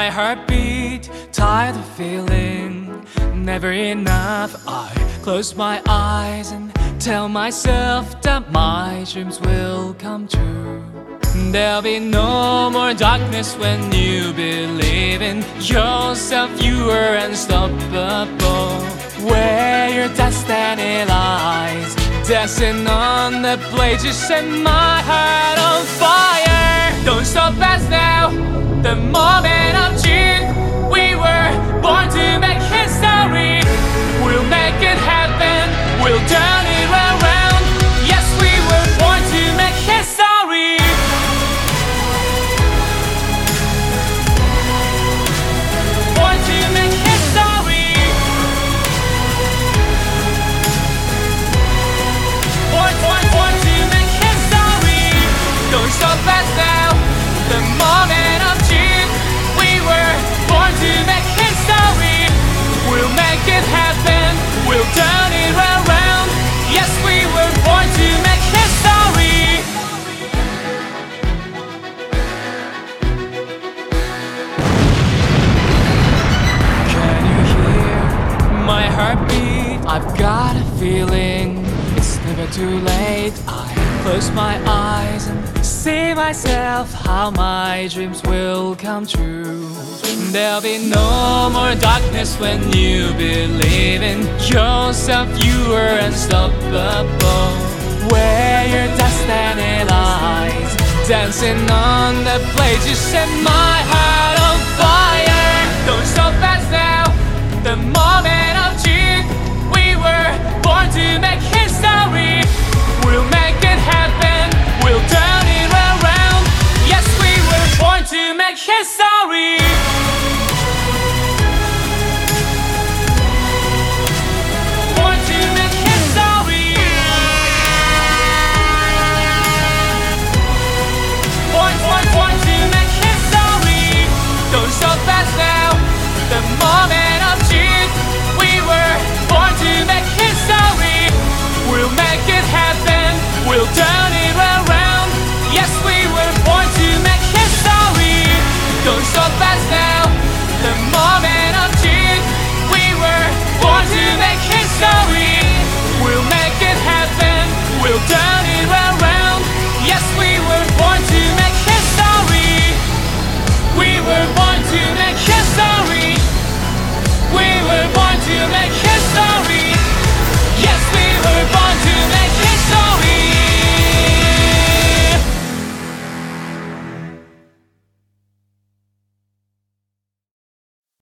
my heartbeat, tired of feeling never enough. I close my eyes and tell myself that my dreams will come true. There'll be no more darkness when you believe in yourself. You are unstoppable. Where your destiny lies, dancing on the blade, you set my heart on fire. Don't stop us now, the moment of June. We were born to make history. We'll make it happen, we'll turn it around. Yes, we were born to make history. Born to make history. Born to make history. Don't stop us now, the moment of June. We were born to make history. We'll make it happen, we'll turn it around. Yes, we were born to make history. Can you hear my heartbeat? I've got a feeling it's never too late. I close my eyes and see myself how my dreams will come true. There'll be no more darkness when you believe in yourself. You are unstoppable. Where your destiny lies, dancing on the blade, you set my heart on fire. Don't stop us now, the moment